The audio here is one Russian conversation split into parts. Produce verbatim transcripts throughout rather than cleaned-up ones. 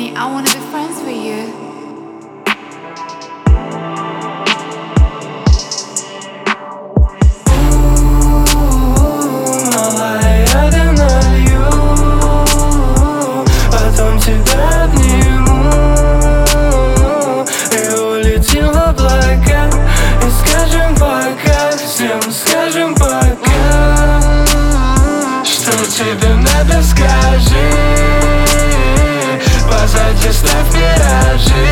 me, I wanna be friends with you. Скажем пока, что тебе надо, скажи. Позади ставь миражи,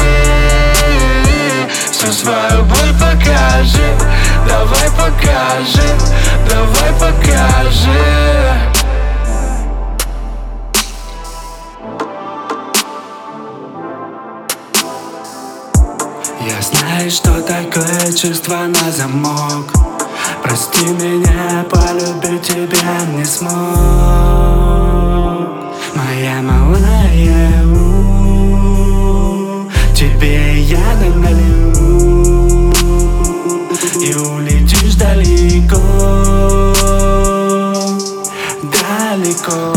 всю свою боль покажи. Давай покажи, давай покажи. Я знаю, что такое чувство на замок. Прости меня, полюбить тебя не смог. Моя малая, у, тебе я налью и улетишь далеко, далеко.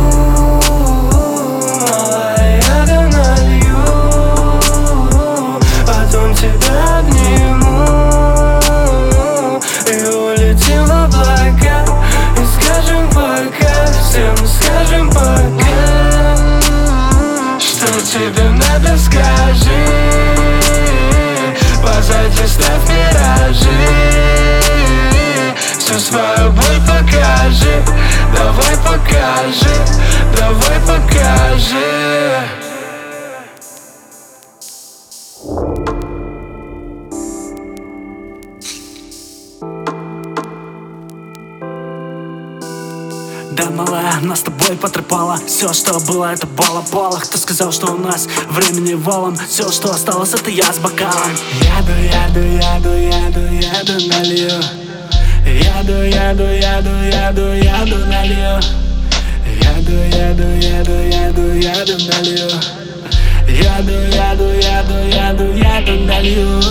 Скажем пока, что тебе надо, скажи. Позади ставь миражи, всю свою боль покажи. Давай покажи, давай покажи. Да, малая, нас с тобой потрепало. Все, что было, это бала-бала. Кто сказал, что у нас времени валом? Все, что осталось, это я с бокалом. Яду, яду, яду, яду, яду, налью. Яду, яду, яду, яду, яду, налью. Яду, яду, яду, яду, яду, налью. Яду, яду, яду, яду, яду, налью.